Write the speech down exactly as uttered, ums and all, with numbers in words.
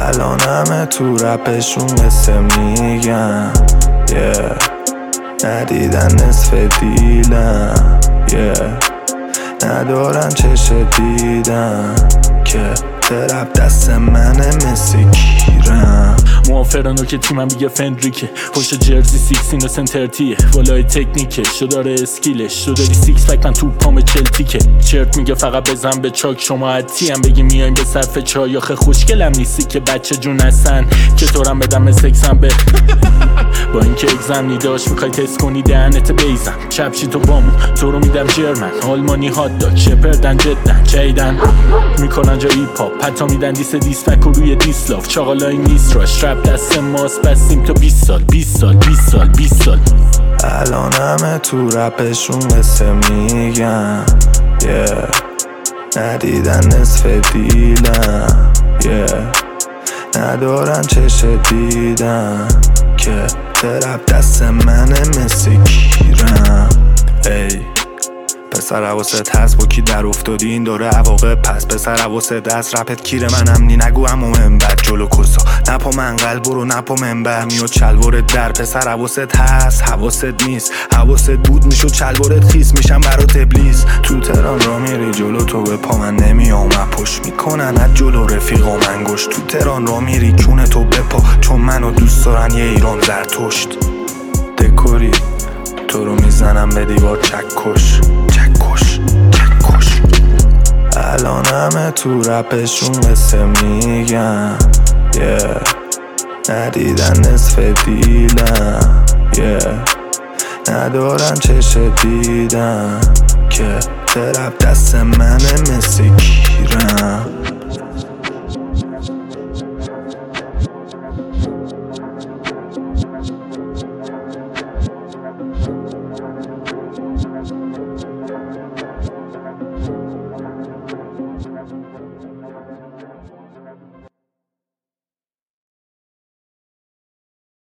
الان همه تو رپشون قصه میگن yeah. ندیدن نصف دیلم yeah. ندارن چش دیدن که ترپ دست منه مثل کیرم. موافرانو که تیمم بگه فندریکه، پشت جرزی سیکس اینو سنترتیه، والای تکنیکه شو داره اسکیلش، شو داری سیکس پک من تو پام چلتیکه. چرت میگه فقط بزن به چاک، شما عدتی هم بگی میایم به صرف چای. آخه خوشگلم نیستی که بچه جون هستن که طورم بدم سکسم به با اینکه اگزم نیداش میخوای تست کنی دهنت بیزن. چپشی تو بامون تو رو میدم جرمن، آلمانی هات داگ شپردن جدن جیدن میکنن جا ای پاپ، حتی میدن دیس دیسپک و روی دیسلاف. چاقالای نیست راش رپ دست ماست بستیم تا بیست سال بیست سال بیست سال بیست سال. الان همه تو رپشون قصه میگن yeah. ندیدن نصف دیلم yeah. ندارن چش دیدن که ترپ دست منه مثل کیرم. ای پسر حواست هست با کی در افتادی این داره عواقب پس. پسر حواست دست رپت کیر منم نی نگو امو منبر جلو کسا نپا منقل برو نپا منبر میاد چلوارت در. پسر حواست هست حواست نیست، حواست بود میشد چلوارت خیس میشم برات ابلیس. تو تهران را میری جلو تو به پا من نمیام پشت میکنن از جلو رفیق و منگوش. تو تهران را میری کونه تو بپا چون منو دوست دارن یه ایران زرتشت. دکوری تو رو میزنم به دیوار چکش چکش چکش. الان همه تو رپشون قصه میگن yeah. ندیدن نصف دیلم yeah. ندارن چش دیدن که ترپ دست منه مثل کیرم.